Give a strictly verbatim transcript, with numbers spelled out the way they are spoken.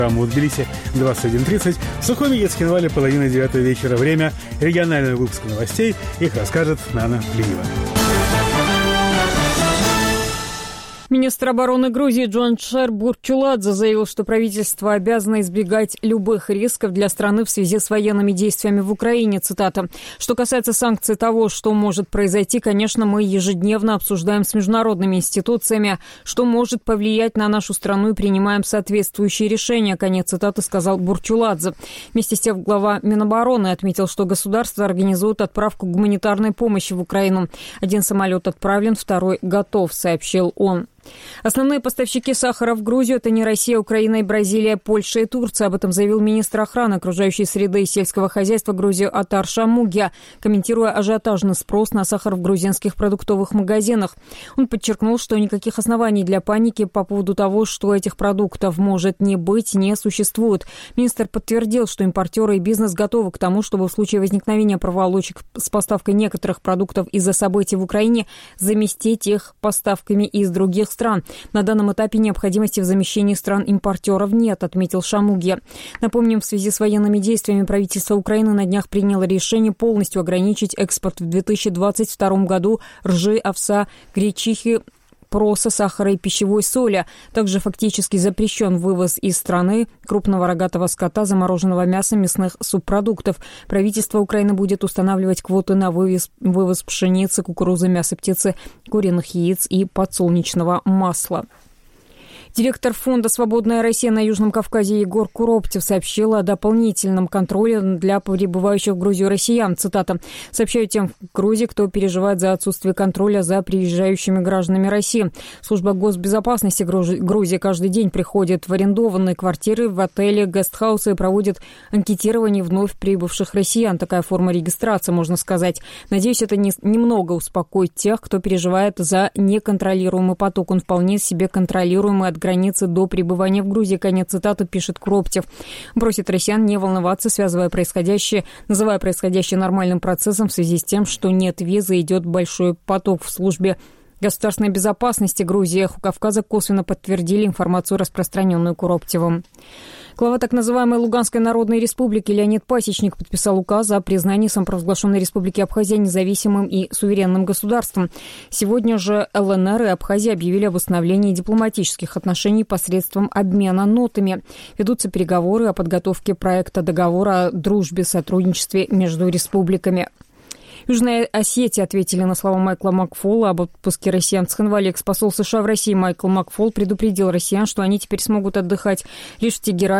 В Тбилиси двадцать один тридцать, в Сухуми и Цхинвале половина девятого вечера. Время. Региональный выпуск новостей. Их расскажет Нана Плиева. Министр обороны Грузии Джончар Бурчуладзе заявил, что правительство обязано избегать любых рисков для страны в связи с военными действиями в Украине. Цитата. «Что касается санкций, того, что может произойти, конечно, мы ежедневно обсуждаем с международными институциями, что может повлиять на нашу страну, и принимаем соответствующие решения». Конец цитаты, сказал Бурчуладзе. Вместе с тем глава Минобороны отметил, что государство организует отправку гуманитарной помощи в Украину. Один самолет отправлен, второй готов, сообщил он. Основные поставщики сахара в Грузию – это не Россия, Украина и Бразилия, Польша и Турция. Об этом заявил министр охраны окружающей среды и сельского хозяйства Грузии Атар Шамугья, комментируя ажиотажный спрос на сахар в грузинских продуктовых магазинах. Он подчеркнул, что никаких оснований для паники по поводу того, что этих продуктов может не быть, не существует. Министр подтвердил, что импортеры и бизнес готовы к тому, чтобы в случае возникновения проволочек с поставкой некоторых продуктов из-за событий в Украине заместить их поставками из других стран. На данном этапе необходимости в замещении стран-импортеров нет, отметил Шамугья. Напомним, в связи с военными действиями правительство Украины на днях приняло решение полностью ограничить экспорт в две тысячи двадцать втором году ржи, овса, гречихи, проса, сахара и пищевой соли. Также фактически запрещен вывоз из страны крупного рогатого скота, замороженного мяса, мясных субпродуктов. Правительство Украины будет устанавливать квоты на вывоз, вывоз пшеницы, кукурузы, мяса птицы, куриных яиц и подсолнечного масла. Директор фонда «Свободная Россия» на Южном Кавказе Егор Куроптев сообщил о дополнительном контроле для прибывающих в Грузию россиян. Цитата. «Сообщаю тем в Грузии, кто переживает за отсутствие контроля за приезжающими гражданами России. Служба госбезопасности Грузии каждый день приходит в арендованные квартиры, в отели, гестхаусы и проводит анкетирование вновь прибывших россиян. Такая форма регистрации, можно сказать. Надеюсь, это не, немного успокоит тех, кто переживает за неконтролируемый поток. Он вполне себе контролируемый от границы до пребывания в Грузии». Конец цитаты, пишет Куроптев. Просит россиян не волноваться, связывая происходящее, называя происходящее нормальным процессом в связи с тем, что нет визы, идет большой поток. В службе государственной безопасности Грузии и Кавказа косвенно подтвердили информацию, распространенную Куроптевым. Глава так называемой Луганской Народной Республики Леонид Пасечник подписал указ о признании самопровозглашенной Республики Абхазия независимым и суверенным государством. Сегодня же ЛНР и Абхазия объявили об установлении дипломатических отношений посредством обмена нотами. Ведутся переговоры о подготовке проекта договора о дружбе и сотрудничестве между республиками. Южная Осетия ответили на слова Майкла Макфола об отпуске россиян в Цхинвале. Экс-посол США в России Майкл Макфол предупредил россиян, что они теперь смогут отдыхать лишь в Тегеране